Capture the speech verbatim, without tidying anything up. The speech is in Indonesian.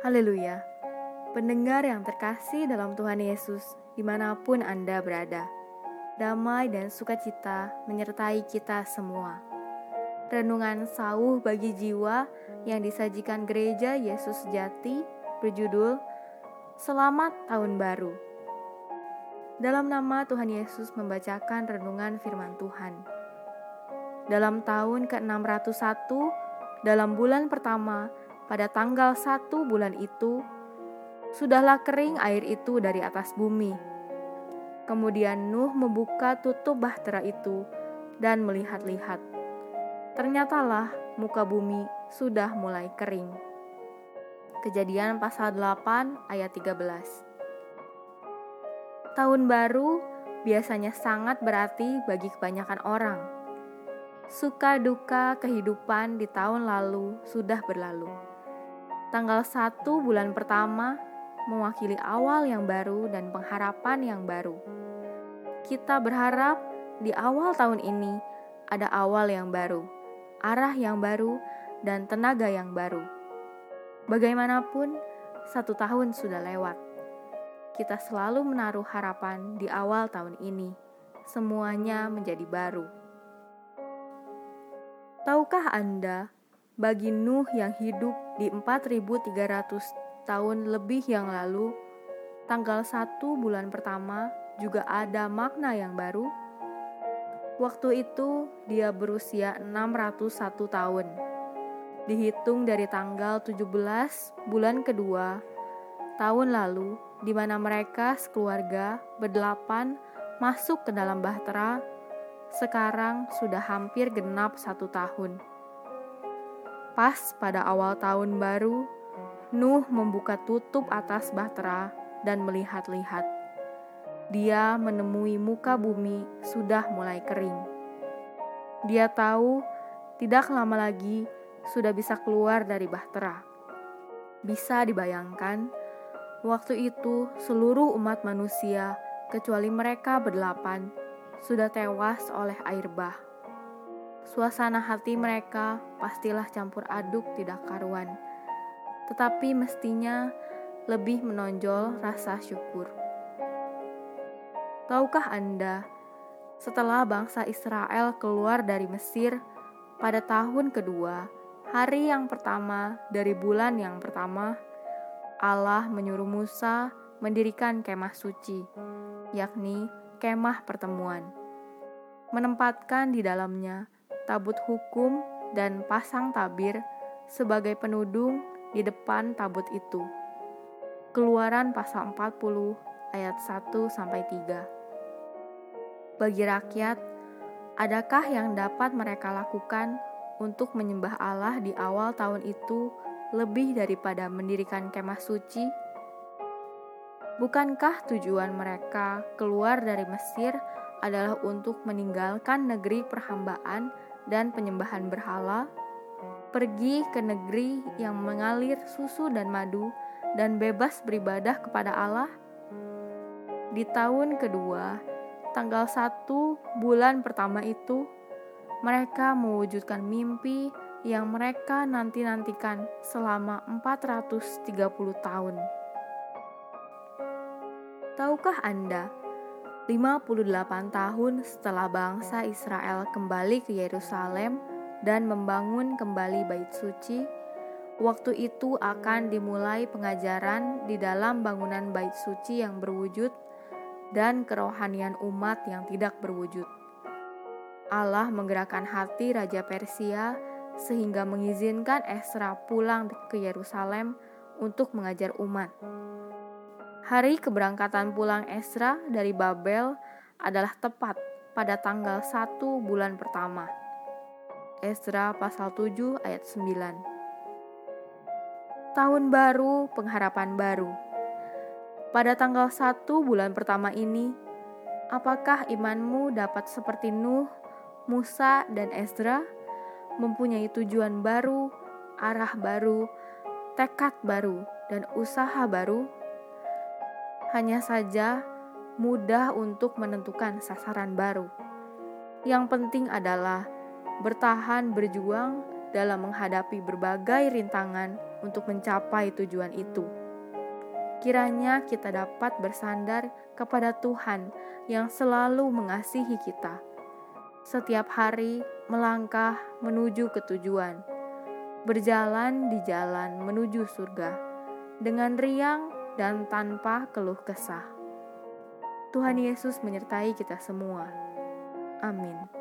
Haleluya. Pendengar yang terkasih dalam Tuhan Yesus, dimanapun Anda berada, damai dan sukacita menyertai kita semua. Renungan sauh bagi jiwa yang disajikan Gereja Yesus Sejati berjudul Selamat Tahun Baru. Dalam nama Tuhan Yesus membacakan renungan firman Tuhan. Dalam tahun ke enam ratus satu, dalam bulan pertama, pada tanggal satu bulan itu, sudahlah kering air itu dari atas bumi. Kemudian Nuh membuka tutup bahtera itu dan melihat-lihat. Ternyatalah muka bumi sudah mulai kering. Kejadian pasal delapan ayat tiga belas. Tahun baru biasanya sangat berarti bagi kebanyakan orang. Suka duka kehidupan di tahun lalu sudah berlalu. Tanggal satu bulan pertama mewakili awal yang baru dan pengharapan yang baru. Kita berharap di awal tahun ini ada awal yang baru, arah yang baru, dan tenaga yang baru. Bagaimanapun, satu tahun sudah lewat. Kita selalu menaruh harapan di awal tahun ini. Semuanya menjadi baru. Tahukah Anda, bagi Nuh yang hidup di empat ribu tiga ratus tahun lebih yang lalu, tanggal satu bulan pertama juga ada makna yang baru? Waktu itu dia berusia enam ratus satu tahun. Dihitung dari tanggal tujuh belas bulan kedua tahun lalu, di mana mereka sekeluarga berdelapan masuk ke dalam bahtera, sekarang sudah hampir genap satu tahun. Pas pada awal tahun baru, Nuh membuka tutup atas bahtera dan melihat-lihat. Dia menemui muka bumi sudah mulai kering. Dia tahu tidak lama lagi sudah bisa keluar dari bahtera. Bisa dibayangkan, waktu itu seluruh umat manusia, kecuali mereka berdelapan, sudah tewas oleh air bah. Suasana hati mereka pastilah campur aduk tidak karuan, tetapi mestinya lebih menonjol rasa syukur. Tahukah Anda, setelah bangsa Israel keluar dari Mesir pada tahun kedua, hari yang pertama dari bulan yang pertama, Allah menyuruh Musa mendirikan kemah suci, yakni kemah pertemuan, menempatkan di dalamnya tabut hukum dan pasang tabir sebagai penudung di depan tabut itu. Keluaran pasal empat puluh ayat satu sampai tiga. Bagi rakyat, adakah yang dapat mereka lakukan untuk menyembah Allah di awal tahun itu lebih daripada mendirikan kemah suci? Bukankah tujuan mereka keluar dari Mesir adalah untuk meninggalkan negeri perhambaan dan penyembahan berhala, pergi ke negeri yang mengalir susu dan madu, dan bebas beribadah kepada Allah? Di tahun kedua, tanggal satu bulan pertama itu, mereka mewujudkan mimpi yang mereka nanti-nantikan selama empat ratus tiga puluh tahun. Tahukah Anda, lima puluh delapan tahun setelah bangsa Israel kembali ke Yerusalem dan membangun kembali bait suci, waktu itu akan dimulai pengajaran di dalam bangunan bait suci yang berwujud dan kerohanian umat yang tidak berwujud. Allah menggerakkan hati Raja Persia sehingga mengizinkan Ezra pulang ke Yerusalem untuk mengajar umat. Hari keberangkatan pulang Ezra dari Babel adalah tepat pada tanggal satu bulan pertama. Ezra pasal tujuh ayat sembilan. Tahun baru, pengharapan baru. Pada tanggal satu bulan pertama ini, apakah imanmu dapat seperti Nuh, Musa, dan Ezra, mempunyai tujuan baru, arah baru, tekad baru, dan usaha baru? Hanya saja mudah untuk menentukan sasaran baru. Yang penting adalah bertahan berjuang dalam menghadapi berbagai rintangan untuk mencapai tujuan itu. Kiranya kita dapat bersandar kepada Tuhan yang selalu mengasihi kita. Setiap hari melangkah menuju ke tujuan, berjalan di jalan menuju surga, dengan riang dan tanpa keluh kesah. Tuhan Yesus menyertai kita semua. Amin.